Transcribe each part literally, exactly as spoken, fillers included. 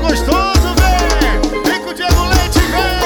gostoso, vem! Vem com o Diego Leite,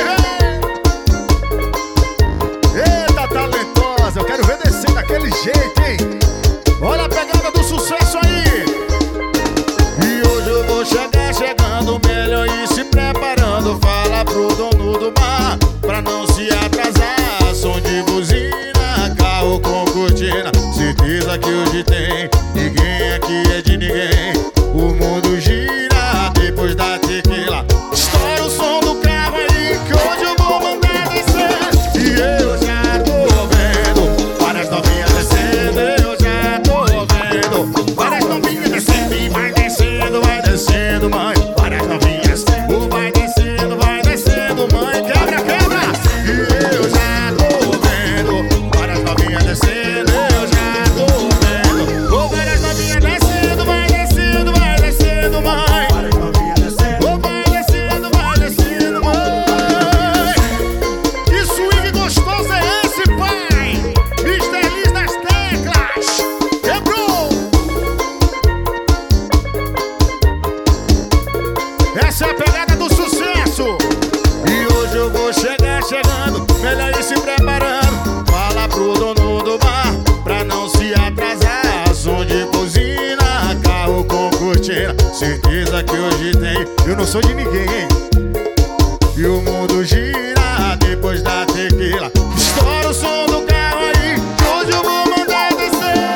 vem, vem! Eita, talentosa, eu quero ver descer daquele jeito, hein? Olha a pegada do sucesso aí! E hoje eu vou chegar chegando melhor e se preparando. Fala pro dono do bar pra não se atrasar. Som de buzina, carro com cortina. Certeza que hoje tem, ninguém aqui é de ninguém. O mundo gira depois da tequila. Estoura o som do carro aí que hoje eu vou mandar descer. E eu já tô vendo várias novinhas descendo. Eu já tô vendo várias novinhas descendo. E vai descendo, vai descendo, mãe. Várias novinhas, oh, vai descendo, vai descendo, mãe. Quebra, quebra. E eu já tô vendo várias novinhas descendo. Eu já tô vendo, oh, várias novinhas descendo. Vai descendo, vai descendo, mãe. Oh, vai descendo, vai descendo, mãe. Que swing gostoso é esse, pai? mister Liz das teclas. Quebrou. Essa é a pegada do sucesso. E hoje eu vou chegar chegando, melhor ir se preparando. Fala pro dono do bar pra não se atrasar. Som de buzina, carro com cortina. Certeza que hoje tem, eu não sou de ninguém, hein? E o mundo gira depois da tequila. Estoura o som do carro aí que hoje eu vou mandar descer.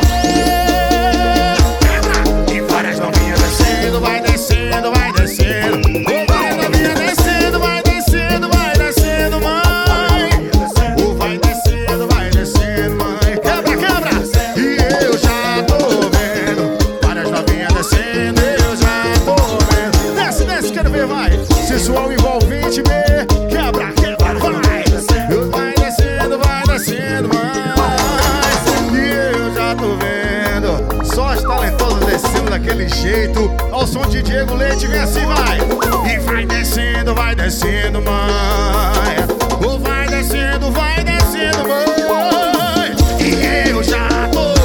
E várias novinhas descendo, vai descendo, vai descendo. Oh, várias novinhas descendo, vai descendo, vai descendo, mãe. Oh, vai descendo, vai descendo, mãe. Quebra, quebra. E eu já tô vendo várias novinhas descendo. Eu já tô vendo. Desce, desce, quero ver, vai. Sensual envolvente, me quebra, quebra, vai. Eu vai descendo, vai descendo, mãe. E eu já tô vendo só as talentosas descendo daquele jeito. Ao som de Diego Leite, vem assim, vai. E vai descendo, vai descendo, mãe. Oh, vai descendo, vai descendo, mãe. E eu já tô